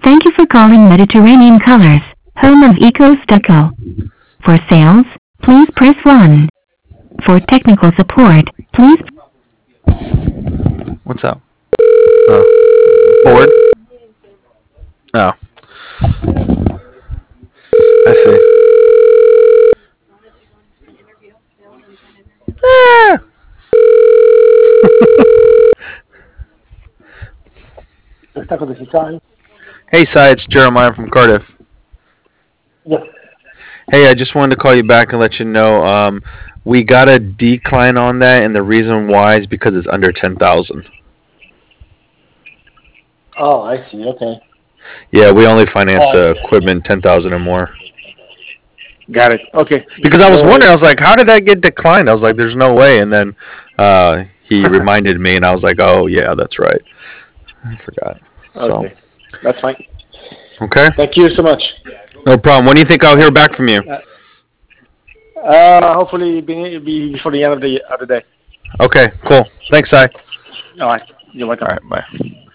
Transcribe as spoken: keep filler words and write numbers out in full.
Thank you for calling Mediterranean Colors, home of Eco Stucco. For sales, please press one. For technical support, please... What's up? Oh. Board? Oh. I see. Ah! Hey, Cy, it's Jeremiah from Cardiff. Yes. Hey, I just wanted to call you back and let you know um, we got a decline on that, and the reason why is because it's under ten thousand. Oh, I see. Okay. Yeah, we only finance Uh, uh, equipment ten thousand or more. Got it. Okay. Because I was No wondering, I worries. was like, how did that get declined? I was like, there's no way. And then uh, he reminded me, and I was like, oh, yeah, that's right. I forgot. So, Okay. That's fine. okay. Thank you so much. No problem. When do you think I'll hear back from you? Uh, hopefully be, be before the end of the, of the day. Okay, cool. Thanks, Cy. All right. You're welcome. All right, bye.